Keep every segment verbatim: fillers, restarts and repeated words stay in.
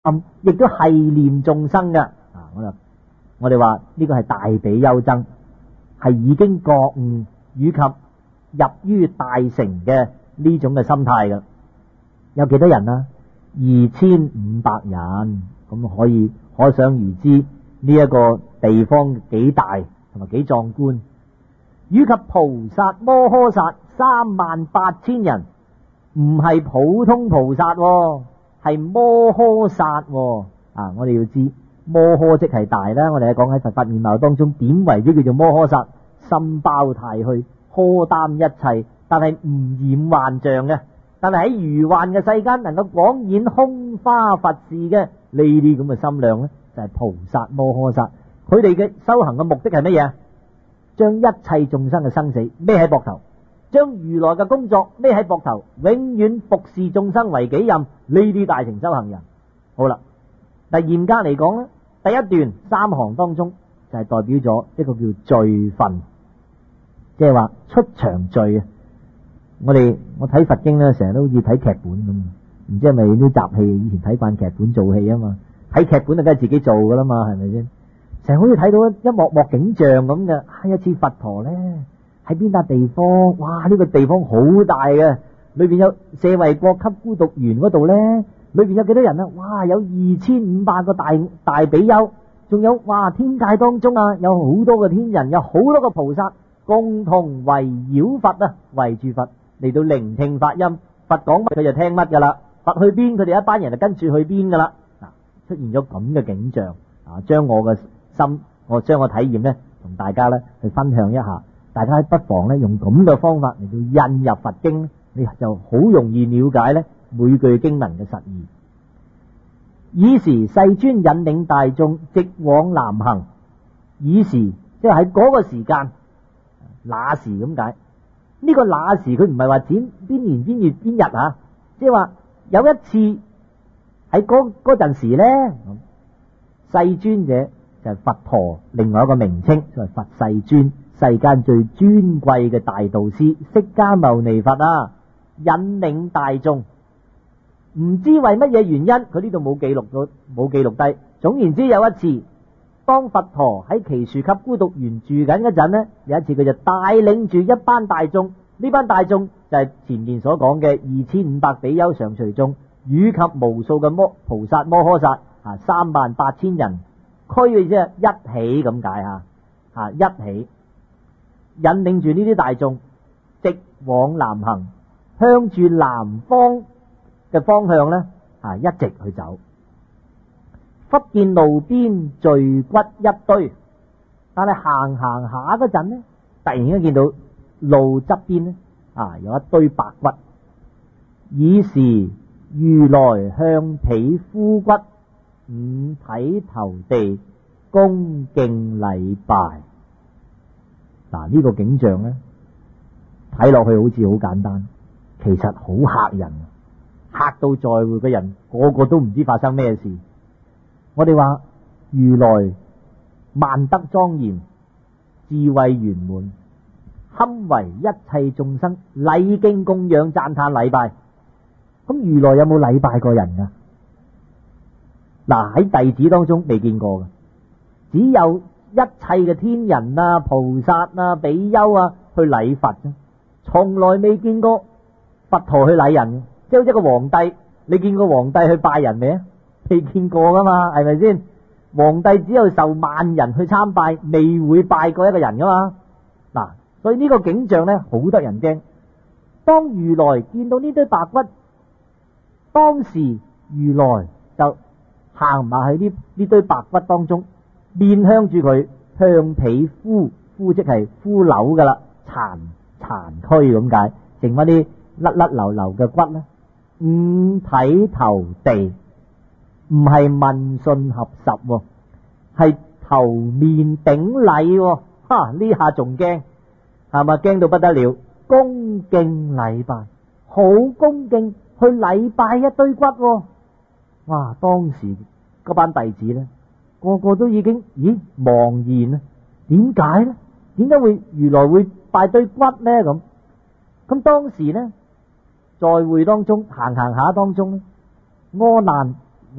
暗亦都係念眾生嘅。啊，我就我哋話呢個係大比丘僧，係已經覺悟以及入於大乘嘅呢種嘅心態嘅。有幾多人啊？二千五百人，咁可以可想而知呢一個地方幾大同埋幾壯觀。以及菩薩摩訶薩三萬八千人，唔係普通菩薩，係摩訶薩。啊，我哋要知摩訶即係大啦。我哋講喺佛法面貌當中，點為之叫做摩訶薩？心包太虛，荷擔一切，但係唔染幻象嘅。但係喺如幻嘅世間，能夠廣演空花佛事嘅呢啲咁嘅心量呢，就係菩薩摩訶薩。佢哋嘅修行嘅目的係乜嘢？將一切眾生嘅生死孭喺膊頭，將如來嘅工作孭喺膊頭，永遠服侍眾生為己任。呢啲大乘修行人，好啦。但嚴格嚟講呢，第一段三行當中就係代表咗一個叫序分，即係話出場序啊。我哋我睇佛經咧，成日都好似睇劇本咁，唔知係咪啲雜戲？以前睇慣劇本做戲啊嘛，睇劇本就梗係自己做噶啦嘛，係咪先？成日好似睇到一幕幕景象咁嘅。係一次佛陀咧喺邊笪地方，哇！呢個地方好大嘅，裏邊有舍衛國給孤獨園嗰度咧，裏邊有幾多人啊？哇！有二千五百個大大比丘，仲有哇！天界當中啊，有好多個天人，有好多個菩薩，共同圍繞佛啊，圍住佛嚟到聆聽法音。佛講乜佢就聽乜噶啦，佛去邊佢哋一班人就跟住去邊噶啦。嗱，出現咗咁嘅景象啊，將我嘅心，我將我體驗呢，同大家呢去分享一下。大家不妨呢用咁嘅方法嚟到印入佛經，你就好容易了解呢每句經文嘅實義。以時世尊引領大眾直往南行，以時即係喺嗰個時間，那時咁解。呢個那時佢唔係話指邊年邊月邊日啊，即係話有一次喺嗰嗰陣時呢，世尊者就係佛陀另外一個名稱，就係佛世尊，世間最尊貴嘅大導師釋迦牟尼佛啊，引領大眾。唔知為乜嘢原因，佢呢度冇記錄到，冇記錄低。總言之，有一次當佛陀喺祇樹給孤獨園住緊嗰陣呢，有一次佢就帶領住一班大眾，呢班大眾就係前面所講嘅二千五百比丘上隨眾，以及無數嘅摩菩薩摩訶薩啊，三萬八千人，區嘅啫，一起咁解吓吓，一起引領住呢啲大眾直往南行，向住南方嘅方向呢，啊，一直去走。忽見路邊聚骨一堆，但係行行下嗰陣呢，突然間見到路側邊呢，啊，有一堆白骨。以時如來向彼枯骨五體投地，恭敬禮拜。嗱，呢個景象呢，睇落去好似好簡單，其實好嚇人，嚇到在會嘅人個個都唔知發生咩事。我哋話如來萬德莊嚴，智慧圓滿，堪為一切眾生禮敬供養讚歎禮拜。咁如來有冇禮拜過人噶？嗱，喺弟子當中未見過嘅，只有一切嘅天人啊、菩薩啊、比丘啊去禮佛啫，從來未見過佛陀去禮人。即係好似一個皇帝，你見過皇帝去拜人未啊？未見過噶嘛，係咪先？皇帝只有受萬人去參拜，未會拜過一個人噶嘛。嗱，所以呢個景象呢，好得人驚。當如來見到呢堆白骨，當時如來就行埋去呢呢堆白骨當中，面向住佢，向彼枯，枯即係枯朽噶啦，殘殘軀咁解，剩翻啲甩甩流流嘅骨呢，五體投地。唔係問訊合十，係頭面頂禮。哈！呢下仲驚，係咪驚到不得了？恭敬禮拜，好恭敬去禮拜一堆骨。哇！當時嗰班弟子呢，個個都已經咦茫然啊！點解呢？點解會如來會拜堆骨呢？咁咁當時呢，在會當中行行下當中呢，阿難為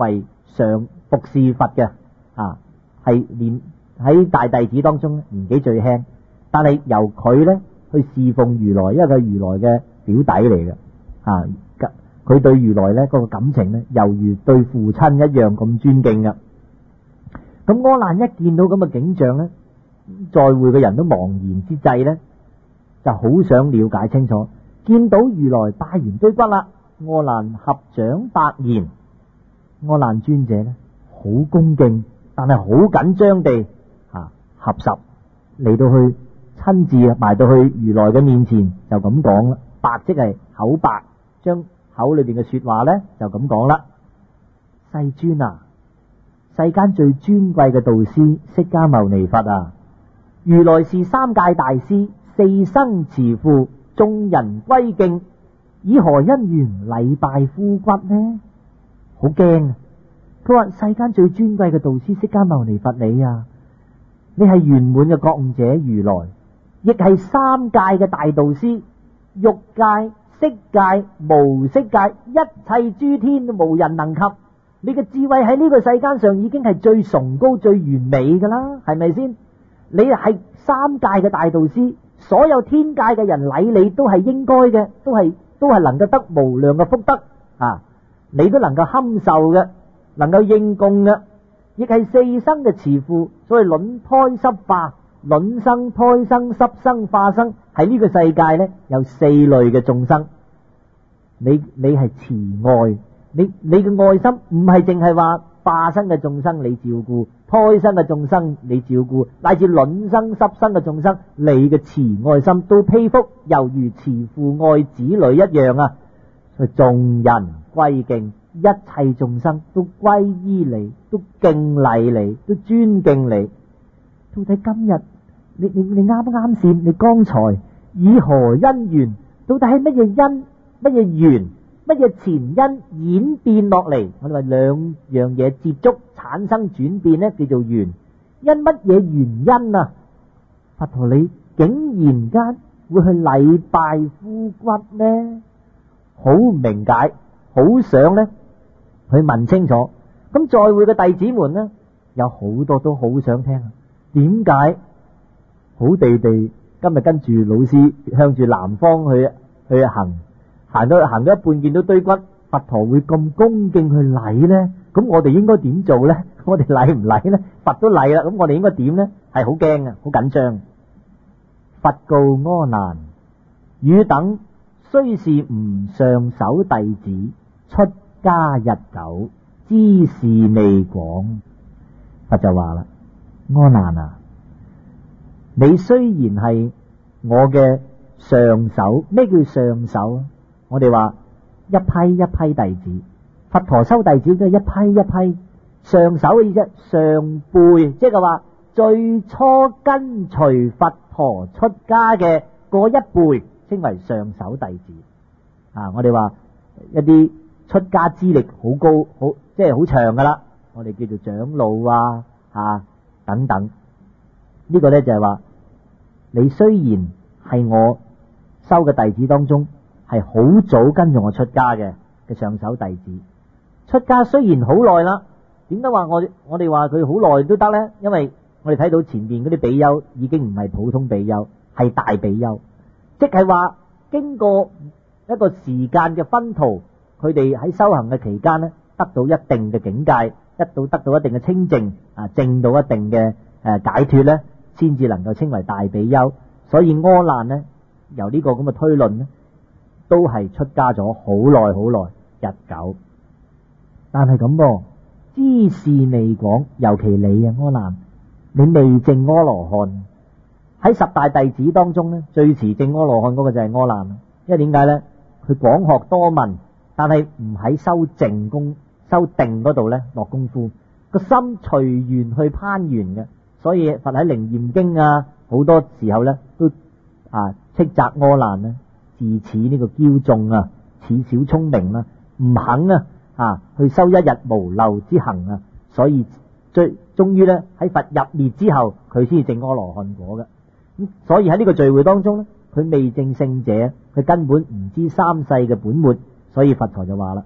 常服侍佛嘅啊，係連喺大弟子當中年紀最輕，但係由佢咧去侍奉如來，因為佢係如來嘅表弟嚟嘅啊，佢對如來咧嗰個感情咧，猶如對父親一樣咁尊敬嘅。咁阿難一見到咁嘅景象咧，在會嘅人都茫然之際咧，就好想了解清楚。見到如來拜完堆骨啦，阿難合掌白言，阿難尊者咧好恭敬，但係好緊張地啊合十嚟到去親自埋到去如來嘅面前，就咁講啦。白即係口白，將口裏邊嘅說話咧就咁講啦。世尊啊，世間最尊貴嘅導師釋迦牟尼佛啊，如來是三界大師，四生慈父，眾人歸敬，以何因緣禮拜枯骨呢？好驚啊！佢話世間最尊貴嘅導師釋迦牟尼佛你啊，你係圓滿嘅覺悟者如來，亦係三界嘅大導師，欲界、色界、無色界，一切諸天都無人能及。你嘅智慧喺呢個世間上已經係最崇高、最完美噶啦，係咪先？你係三界嘅大導師，所有天界嘅人禮你都係應該嘅，都係都係能夠得無量嘅福德啊！你都能夠堪受嘅，能夠應供嘅，亦係四生嘅慈父，所謂卵胎濕化、卵生、胎生、濕生、化生，喺呢個世界呢，有四類嘅眾生。你你係慈愛，你你嘅愛心唔係淨係話化生嘅眾生你照顧，胎生嘅眾生你照顧，乃至卵生、濕生嘅眾生，你嘅慈愛心都披覆，猶如慈父愛子女一樣啊！眾人歸敬，一切眾生都歸依你，都敬禮你，都尊敬你。到底今日你你你啱啱先，你剛才以何因緣？到底係乜嘢因、乜嘢緣、乜嘢前因演變落嚟？我哋話兩樣嘢接觸產生轉變呢，叫做緣。因乜嘢原因啊？佛陀你竟然間會去禮拜枯骨呢？好唔明解，好想呢去問清楚。咁在會嘅弟子們呢，有好多都好想聽啊。點解好地地今日跟住老師向住南方去去行，行到行到一半見到堆骨，佛陀會咁恭敬去禮呢？咁我哋應該點做呢？我哋禮唔禮呢？佛都禮啦，咁我哋應該點呢？係好驚啊，好緊張。佛告阿難：汝等雖是吾上首弟子，出家日久，知識未廣。佛就話啦：阿難啊，你雖然係我嘅上首，咩叫上首啊？我哋話一批一批弟子，佛陀收弟子都係一批一批。上首嘅意思，上輩，即係話最初跟隨佛陀出家嘅嗰一輩，稱為上首弟子。啊，我哋話一啲出家資歷好高，好即係好長噶啦，我哋叫做長老啊，啊等等。呢個呢就係話，你雖然係我收嘅弟子當中係好早跟住我出家嘅嘅上首弟子，出家雖然好耐啦，點解話我我哋話佢好耐都得呢？因為我哋睇到前面嗰啲比丘已經唔係普通比丘，係大比丘，即係話經過一個時間嘅熏陶，佢哋喺修行嘅期間呢，得到一定嘅境界，得到得到一定嘅清淨啊，證到一定嘅誒解脫呢，先至能夠稱為大比丘。所以阿難呢，由呢個咁嘅推論呢，都係出家咗好耐好耐日久。但係咁噃，知識未廣，尤其你啊阿難，你未證阿羅漢。喺十大弟子當中呢，最遲證阿羅漢嗰個就係阿難。因為點解呢？佢廣學多聞，但係唔喺修靜功、修定嗰度呢落功夫，個心隨緣去攀緣嘅。所以佛喺《楞嚴經》啊，好多時候呢都啊斥責阿難呢，自恃呢個驕縱啊，恃小聰明啦，唔肯啊啊去修一日無漏之行啊，所以最終於呢喺佛入滅之後，佢先至證阿羅漢果嘅。咁所以喺呢個聚會當中呢，佢未證聖者，佢根本唔知三世嘅本末，所以佛陀就話啦：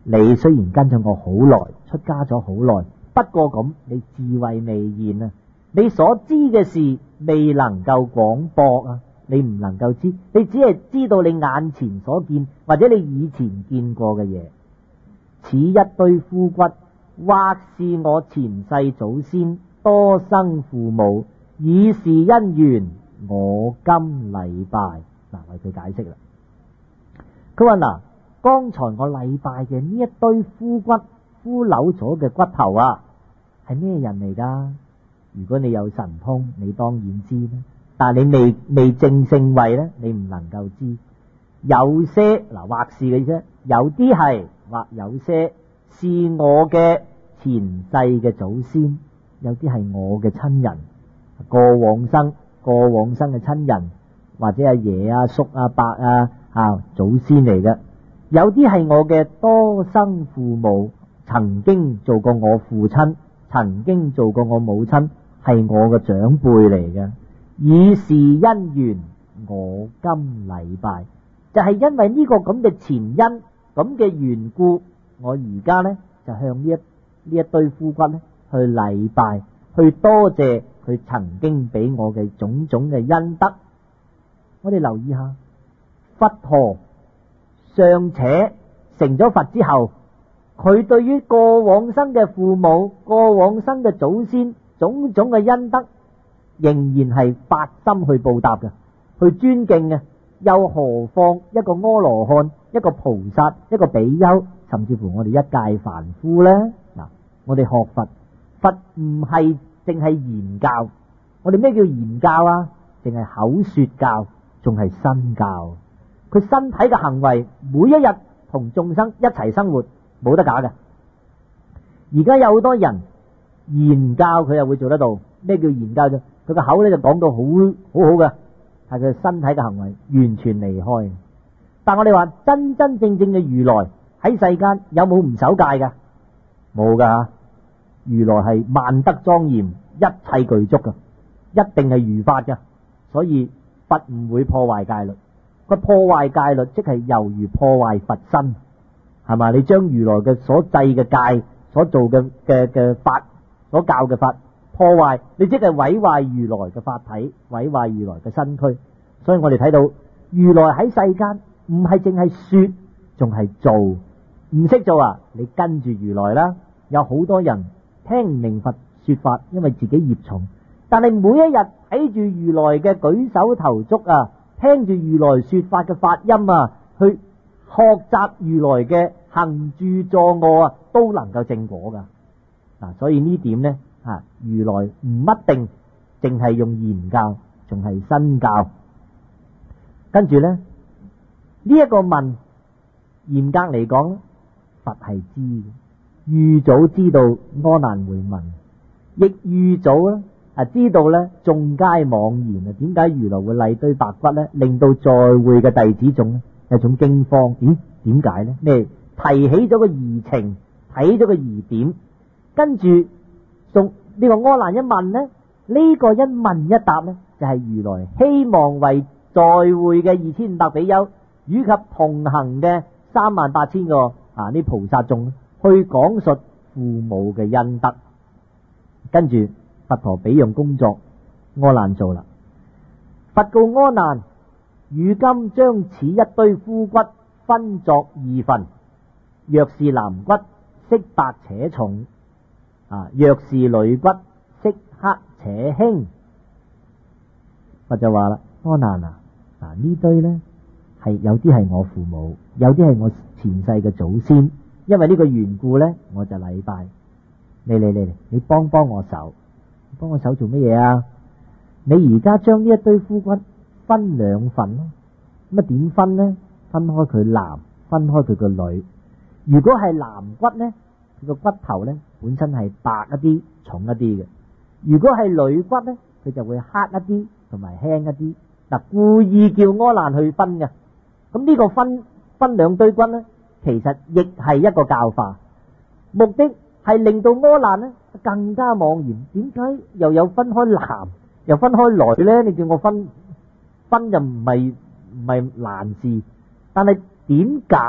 你雖然跟咗我好耐，出家咗好耐，不過咁你智慧未現啊，你所知嘅事未能夠廣博啊，你唔能夠知，你只係知道你眼前所見或者你以前見過嘅嘢。此一堆枯骨，或是我前世祖先多生父母，以是因緣，我今禮拜。嗱，為佢解釋啦。佢話嗱，剛才我禮拜嘅呢一堆枯骨、枯朽咗嘅骨頭啊，係咩人嚟噶？如果你有神通，你當然知啦。但係你未未證聖位咧，你唔能夠知。有些嗱，或是嘅啫，有啲係，或有些是我嘅前世嘅祖先，有啲係我嘅親人，過往生、過往生嘅親人，或者阿爺啊、叔啊、伯啊啊祖先嚟嘅。有啲係我嘅多生父母，曾經做過我父親，曾經做過我母親，係我嘅長輩嚟嘅。以是因緣，我今禮拜，就係因為呢個咁嘅前因，咁嘅緣故，我而家呢就向呢一呢一堆枯骨呢去禮拜，去多謝佢曾經俾我嘅種種嘅恩德。我哋留意下，佛陀尚且成咗佛之後，佢對於過往生嘅父母、過往生嘅祖先種種嘅恩德，仍然係發心去報答嘅，去尊敬嘅。又何況一個阿羅漢、一個菩薩、一個比丘，甚至乎我哋一介凡夫呢？嗱，我哋學佛，佛唔係淨係言教，我哋咩叫言教啊？淨係口說教，仲係身教。佢身體嘅行為，每一日同眾生一齊生活，冇得假嘅。而家有好多人言教，佢又會做得到。咩叫言教啫？佢個口咧就講到好好好嘅，係佢身體嘅行為完全離開。但我哋話真真正正嘅如來喺世間有冇唔守戒嘅？冇噶，如來係萬德莊嚴，一切具足噶，一定係如法噶。所以佛唔會破壞戒律。佢破壞戒律，即係猶如破壞佛身，係嘛？你將如來嘅所制嘅戒、所做嘅嘅嘅法、所教嘅法破壞，你即係毀壞如來嘅法體，毀壞如來嘅身軀。所以我哋睇到如來喺世間唔係淨係說，仲係做。唔識做啊，你跟住如來啦。有好多人聽唔明佛說法，因為自己業重，但係每一日睇住如來嘅舉手投足啊，聽住如來說法嘅發音啊，去學習如來嘅行住坐臥啊，都能夠正果噶。嗱，所以呢點呢，啊，如來唔一定淨係用言教，仲係身教。跟住呢，呢一個問，嚴格嚟講，佛係知嘅，預早知道阿難會問，亦預早咧啊知道咧眾皆妄言啊。點解如來會禮堆白骨咧？令到在會嘅弟子眾咧有種驚慌。咦？點解咧？咩提起咗個疑情，睇咗個疑點，跟住仲呢個阿難一問咧，呢個一問一答咧，就係如來希望為在會嘅二千五百比丘以及同行嘅三萬八千個啊呢菩薩眾去講述父母嘅恩德。跟住佛陀俾樣工作阿難做啦。佛告阿難：如今將此一堆枯骨分作二份，若是男骨，色白且重；啊，若是女骨，色黑且輕。佛就話啦：阿難啊，嗱呢堆呢係有啲係我父母，有啲係我前世嘅祖先，因為呢個緣故呢，我就禮拜。你嚟嚟嚟，你幫幫我手，幫我手做乜嘢啊？你而家將呢一堆枯骨分兩份咯，咁啊點分呢？分開佢男，分開佢個女。如果係男骨呢，佢個骨頭呢本身係白一啲、重一啲嘅；如果係女骨呢，佢就會黑一啲同埋輕一啲。嗱，故意叫阿難去分嘅。咁呢個分分兩堆骨呢，其實亦係一個教化，目的係令到阿難呢更加茫然。點解又有分開男又分開女呢？你叫我分分就唔係唔係難事，但係點解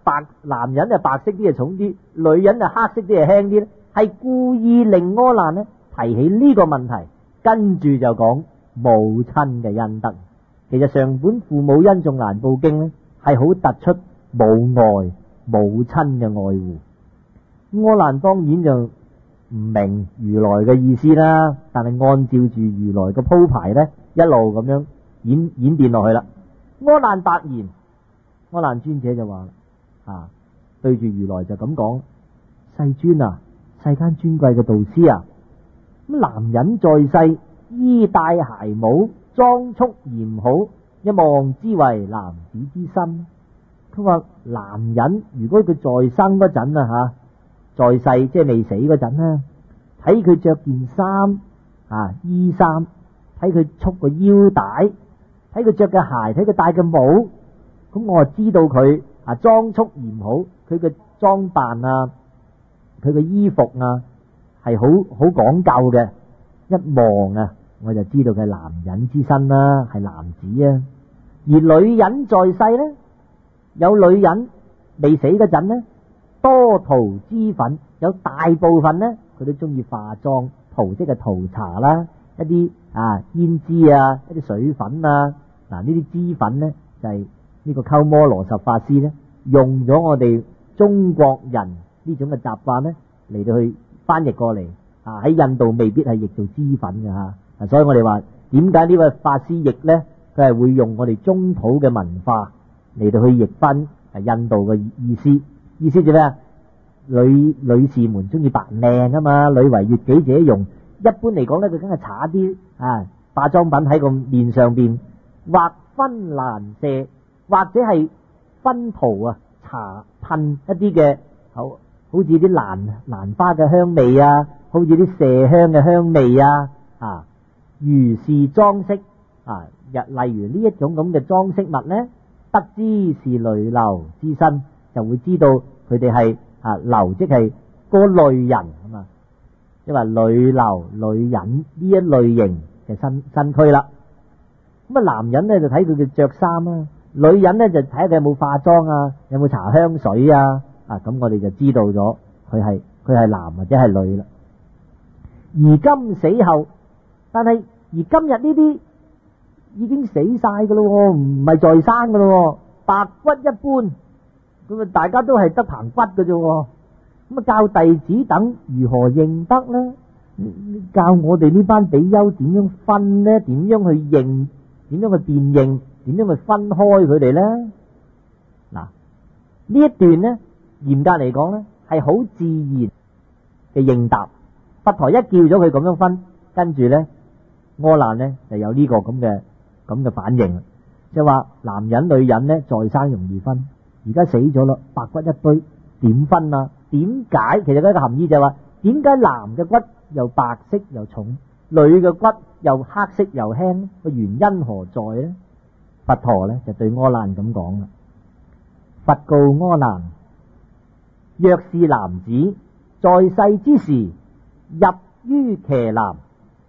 白男人啊白色啲係重啲，女人啊黑色啲係輕啲咧，係故意令柯難咧提起呢個問題，跟住就講母親嘅恩德。其實上本父母恩重難報經咧，係好突出母愛母親嘅愛護。柯難當然就唔明如來嘅意思啦，但係按照住如來嘅鋪排咧，一路咁樣演演變落去啦。柯難白言，柯難尊者就話啊，對住如來就咁講：世尊啊，世間尊貴嘅導師啊，咁男人在世衣帶鞋帽，裝束嚴好，一望之為男子之身。佢話男人如果佢在生嗰陣啊吓，在世即係未死嗰陣啦，睇佢着件衫啊衣衫，睇佢束個腰帶，睇佢着嘅鞋，睇佢戴嘅帽，咁我就知道佢啊裝束嚴好，佢嘅裝扮啊，佢嘅衣服啊係好好講究嘅，一望啊我就知道佢係男人之身啦，係男子啊。而女人在世呢，有女人未死嗰陣呢，多塗脂粉，有大部分呢佢都中意化妝，塗即係塗搽啦，一啲啊胭脂啊，一啲水粉啊，嗱呢啲脂粉呢就係、是、呢個鳩摩羅什法師呢用咗我哋中國人呢種嘅習慣呢嚟到去翻譯過嚟啊，喺印度未必係譯做脂粉嘅吓。啊，所以我哋話點解呢位法師譯呢？佢係會用我哋中土嘅文化嚟到去譯翻印度嘅意思。意思就咩啊？女女士們中意扮靚啊嘛，女為悅己者容。一般嚟講呢，佢梗係搽啲啊化妝品喺個面上邊，或熏蘭麝，或者係熏塗啊，搽噴一啲嘅好好似啲蘭蘭花嘅香味啊，好似啲麝香嘅香味啊啊。如是裝飾啊，例如呢一種咁嘅裝飾物呢，得知是女流之身，就會知道佢哋係啊流，即係個類人啊嘛，即係話女流女人呢一類型嘅身身軀啦。咁啊，男人呢就睇佢嘅着衫啦，女人呢就睇下佢有冇化妝啊，有冇搽香水啊，啊咁我哋就知道咗佢係佢係男或者係女啦。而今死後。但係而今日呢啲已經死晒噶咯，唔係在生噶咯，白骨一般，咁啊大家都係得棚骨噶啫。咁啊教弟子等如何認得呢？教我哋呢班比丘點樣分呢？點樣去認？點樣去辨認？點樣去分開佢哋呢？嗱，呢一段呢，嚴格嚟講呢，係好自然嘅應答。佛陀一叫咗佢咁樣分，跟住呢。柯難呢就有呢個咁嘅咁嘅反應，即係話男人女人呢在生容易分，而家死咗啦，白骨一堆，點分啊？點解？其實嗰個含義就係話，點解男嘅骨又白色又重，女嘅骨又黑色又輕？個原因何在呢？佛陀呢就對柯難咁講啦。佛告柯難：若是男子在世之時入於伽藍，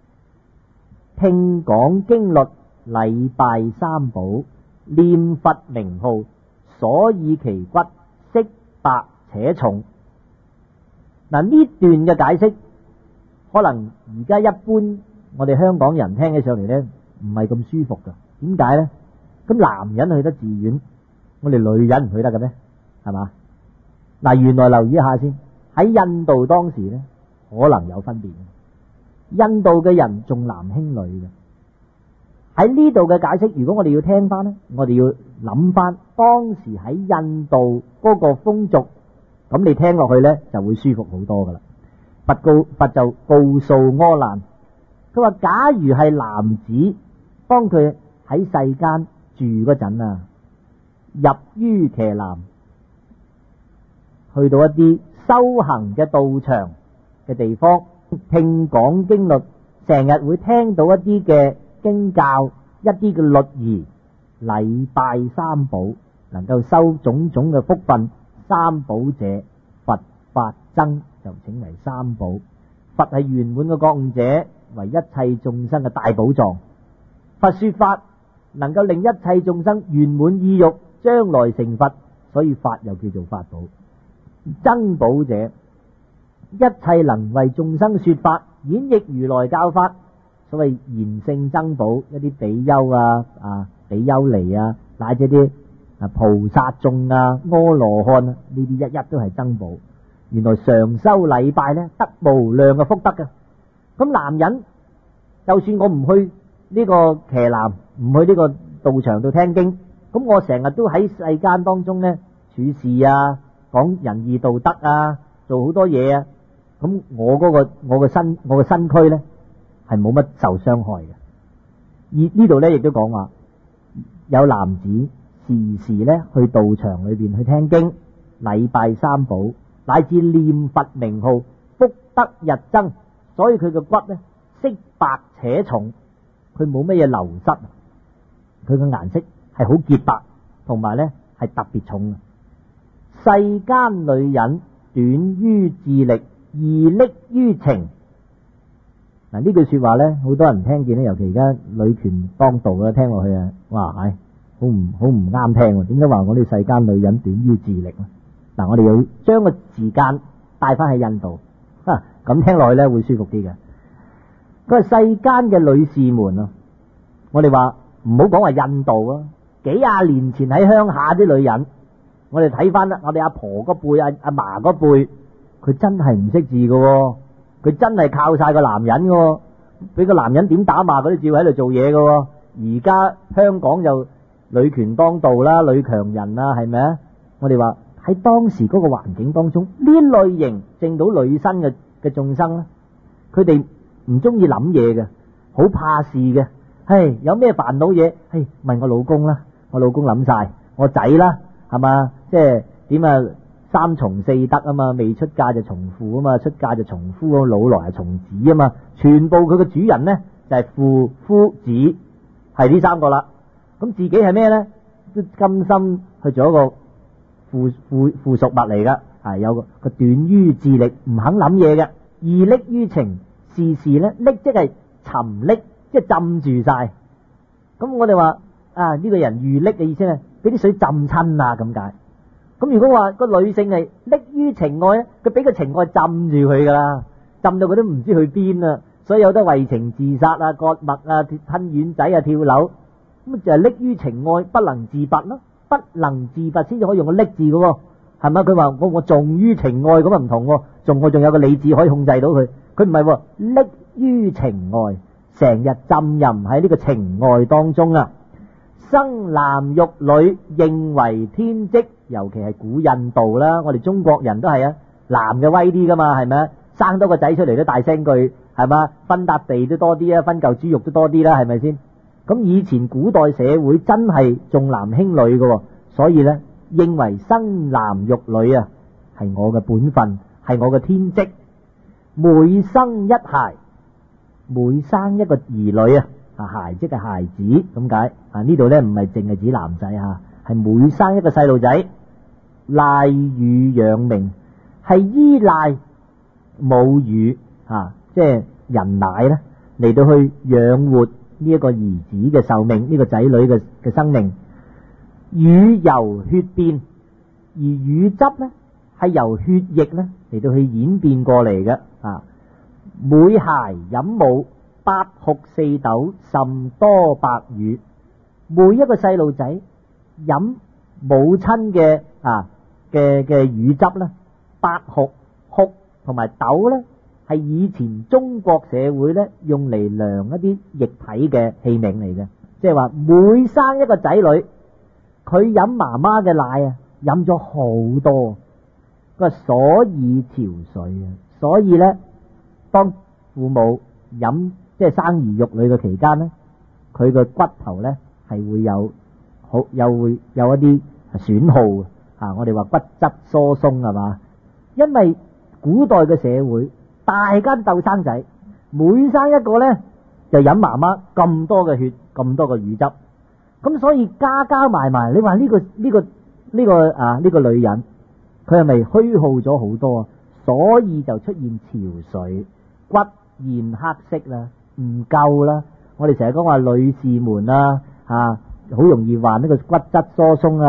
聽講經律，禮拜三寶，念佛名號，所以其骨色白且重。嗱，呢段嘅解釋，可能而家一般我哋香港人聽起上嚟呢，唔係咁舒服噶。點解呢？咁男人去得寺院，我哋女人唔去得嘅咩？係嘛？嗱，原來留意一下先，喺印度當時呢，可能有分別。印度嘅人重男輕女嘅，喺呢度嘅解釋，如果我哋要聽翻呢，我哋要諗翻當時喺印度嗰個風俗，咁你聽落去呢就會舒服好多噶啦。佛告佛就告訴柯難，佢話假如係男子，當佢喺世間住嗰陣啊，入於伽藍，去到一啲修行嘅道場嘅地方。聽講經律，成日會聽到一啲嘅經教，一啲嘅律儀，禮拜三寶，能夠收種種嘅福分。三寶者，佛法僧就稱為三寶。佛係圓滿嘅覺悟者，為一切眾生嘅大寶藏。佛說法能夠令一切眾生圓滿意欲，將來成佛， 所以法又叫做法寶。僧寶者，一切能為眾生說法，演繹如來教法。所謂賢聖僧寶，一啲比丘啊、啊比丘尼啊，乃至啲啊菩薩眾啊、阿羅漢啊，呢啲一一都係僧寶。原來常修禮拜咧，得無量嘅福德嘅。咁男人就算我唔去呢個騎欄，唔去呢個道場度聽經，咁我成日都喺世間當中咧處事啊，講仁義道德啊，做好多嘢啊。咁我嗰個我嘅身我嘅身軀咧係冇乜受傷害嘅。而呢度咧亦都講話，有男子時時咧去道場裏邊去聽經、禮拜三寶，乃至念佛名號，福德日增。所以佢嘅骨咧色白且重，佢冇乜嘢流失，佢嘅顏色係好潔白，同埋咧係特別重。世間女人短於智力，而溺於情。嗱，呢句說話咧，好多人聽見咧，尤其而家女權當道啦，聽落去啊，哇，唉，好唔好唔啱聽？點解話我哋世間女人短於智力咧？嗱，我哋要將個時間帶翻喺印度。咁聽落去咧會舒服啲嘅。佢係世間嘅女士們啊，我哋話唔好講話印度啊，幾廿年前喺鄉下啲女人，我哋睇翻我哋阿婆嗰輩、阿阿嫲嗰輩，佢真係唔識字嘅，佢真係靠晒個男人嘅，俾個男人點打罵佢都照喺度做嘢嘅。而家香港就女權當道啦，女強人啦，係咪啊？我哋話喺當時嗰個環境當中，呢類型正到女身嘅嘅眾生咧，佢哋唔中意諗嘢嘅，好怕事嘅。唉，有咩煩惱嘢，唉，問我老公啦，我老公諗晒，我仔啦，係嘛，即係點啊？三從四德啊嘛，未出嫁就從父啊嘛，出嫁就從夫，老來係從子啊嘛。全部佢嘅主人呢，就係父夫子，係呢三個啦。咁自己係咩呢？都甘心去做一個附附附屬物嚟噶，係有個個短於智力，唔肯諗嘢嘅，易溺於情，時時咧溺即係沉溺，即係浸住晒。咁我哋話啊，呢個人遇溺嘅意思係俾啲水浸親啊咁解。咁如果話個女性係溺於情愛咧，佢俾個情愛浸住佢噶啦，浸到佢都唔知去邊啦。所以有得為情自殺啊、割脈啊、吞丸仔啊、跳樓，咁就係溺於情愛，不能自拔咯。不能自拔先至可以用個溺字嘅，係咪？佢話我我重於情愛，咁啊唔同，仲我仲有個理智可以控制到佢。佢唔係溺於情愛，成日浸淫喺呢個情愛當中啊。生男育女，認為天職，尤其係古印度啦，我哋中國人都係啊，男嘅威啲噶嘛，係咪啊？生多個仔出嚟都大聲句，係嘛？分笪地都多啲啊，分嚿豬肉都多啲啦，係咪先？咁以前古代社會真係重男輕女嘅，所以呢，認為生男育女啊係我嘅本分，係我嘅天職。每生一孩，每生一個兒女啊，啊孩即係孩子咁解啊。呢度呢唔係淨係指男仔吓，係每生一個細路仔，賴乳養命，係依賴母乳啊，即係人奶咧嚟到去養活呢一個兒子嘅壽命，呢個仔女嘅嘅生命。乳由血變，而乳汁咧係由血液咧嚟到去演變過嚟嘅啊。每孩飲母，八哭四斗，甚多白乳。每一個細路仔飲母親嘅啊嘅嘅乳汁咧，八哭哭同埋斗咧，係以前中國社會咧用嚟量一啲液體嘅器皿嚟嘅，即係話每生一個仔女，佢飲媽媽嘅奶啊，飲咗好多，佢話所以調水啊，所以咧當父母飲即係生兒育女嘅期間咧，佢個骨頭咧係會有好又會有一啲損耗啊，我哋話骨質疏鬆係嘛，因為古代嘅社會大家鬥生仔，每生一個咧就飲媽媽咁多嘅血，咁多嘅乳汁，咁所以加加埋埋，你話呢個呢個呢個啊呢個女人，佢係咪虛耗咗好多啊？所以就出現憔悴、骨現黑色啦，唔夠啦。我哋成日講話女士們啊，啊好容易患呢個骨質疏鬆啊，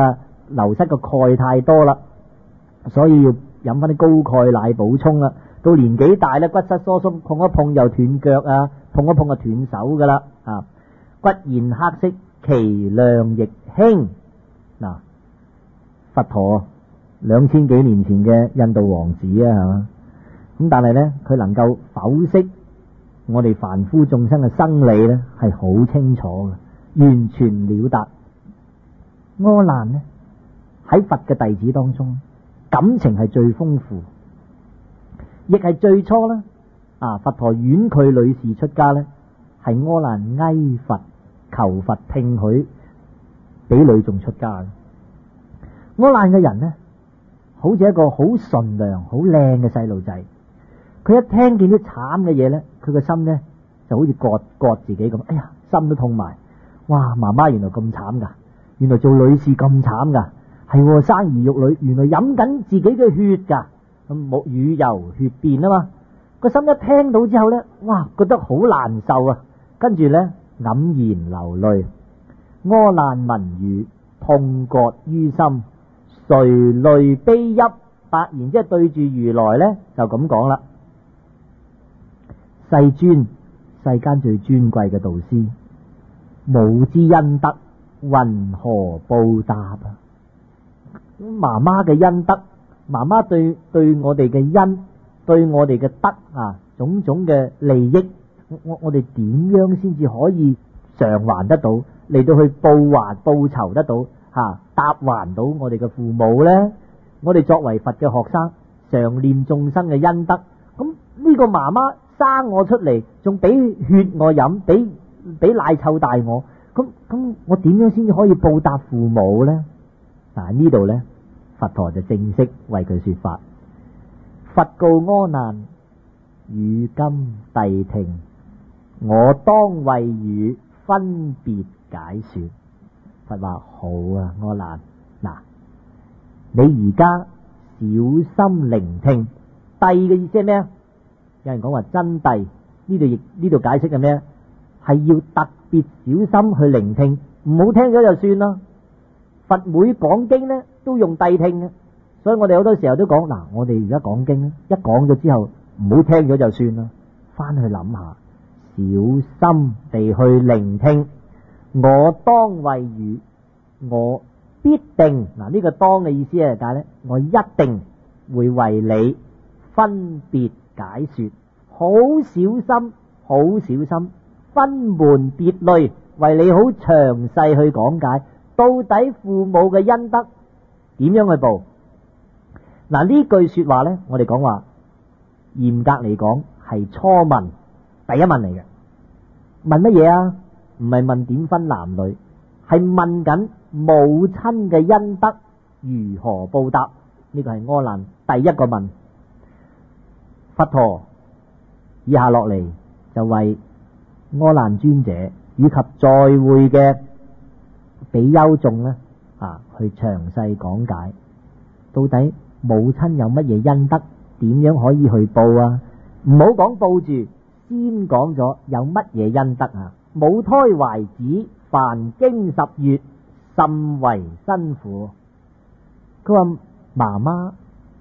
流失個鈣太多啦，所以要飲翻啲高鈣奶補充啦。到年紀大咧，骨質疏鬆，碰一碰又斷腳啊，碰一碰就斷手噶啦啊！骨現黑色，其量亦輕。嗱，佛陀兩千幾年前嘅印度王子啊，係嘛？咁但係咧，佢能夠剖析我哋凡夫眾生嘅生理咧，係好清楚嘅，完全了達。阿難呢，喺佛嘅弟子當中，感情係最豐富，亦係最初啦。啊，佛陀婉拒女士出家咧，係阿難哀佛求佛聽許俾女眾出家嘅。阿難嘅人呢，好似一個好純良、好靚嘅細路仔。佢一聽見啲慘嘅嘢咧，佢個心咧就好似割割自己咁，哎呀，心都痛埋。哇，媽媽原來咁慘噶，原來做女士咁慘噶，係生兒育女，原來飲緊自己嘅血噶，咁冇乳由血變啊嘛。個心一聽到之後咧，哇，覺得好難受啊，跟住咧黯然流淚。阿難聞語，痛割於心，垂淚悲泣。突然之間對住如來咧就咁講啦：世尊，世間最尊貴嘅導師，母之恩德，云何報答啊？媽媽嘅恩德，媽媽對對我哋嘅恩，對我哋嘅德啊，種種嘅利益，我我哋點樣先至可以償還得到，嚟到去報還報酬得到吓、啊，答還到我哋嘅父母呢？我哋作為佛嘅學生，常念眾生嘅恩德，咁呢個媽媽生我出嚟，仲俾血我飲，俾俾奶湊大我，咁咁我點樣先至可以報答父母呢？嗱，呢度呢，佛陀就正式為佢說法。佛告阿難：汝今諦聽，我當為汝分別解說。佛話：好啊，阿難，嗱，你而家小心聆聽。諦嘅意思係咩啊？有人講話真諦，呢度亦呢度解釋係咩？係要特別小心去聆聽，唔好聽咗就算啦。佛每講經呢都用諦聽嘅，所以我哋好多時候都講嗱，我哋而家講經咧，一講咗之後唔好聽咗就算啦，翻去諗下，小心地去聆聽。我當為汝，我必定嗱，呢個當嘅意思係解呢，我一定會為你分別解說，好小心，好小心，分門別類，為你好詳細去講解，到底父母嘅恩德點樣去報。嗱，呢句說話呢，我哋講話嚴格嚟講係初問，第一問嚟嘅。問乜嘢啊？唔係問點分男女，係問緊母親嘅恩德如何報答。呢個係阿難第一個問。佛陀以下落嚟就為阿難尊者以及在會嘅比丘眾呢啊，去詳細講解到底母親有乜嘢恩德，點樣可以去報啊？唔好講報住，先講咗有乜嘢恩德啊！母胎懷子，凡經十月，甚為辛苦。佢話媽媽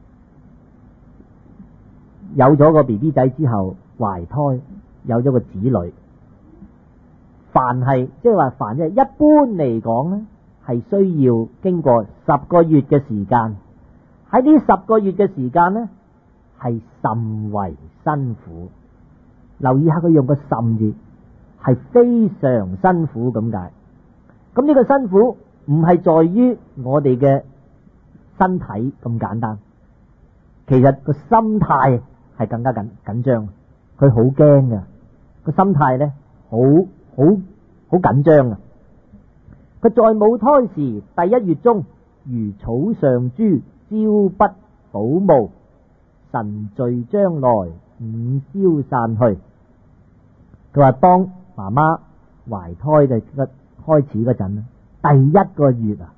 有咗個 B B 仔之後，懷胎有咗個子女，凡係即係話凡係一般嚟講呢，係需要經過十個月嘅時間。喺呢十個月嘅時間呢，係甚為辛苦。留意下佢用個甚字，係非常辛苦咁解。咁呢個辛苦唔係在於我哋嘅身體咁簡單，其實個心態係更加緊緊張。佢好驚㗎，個心態呢好好好緊張啊！佢在母胎時第一月中，如草上珠，朝不保暮，晨序將來，午消散去。佢話當媽媽懷胎嘅開始嗰陣，第一個月啊，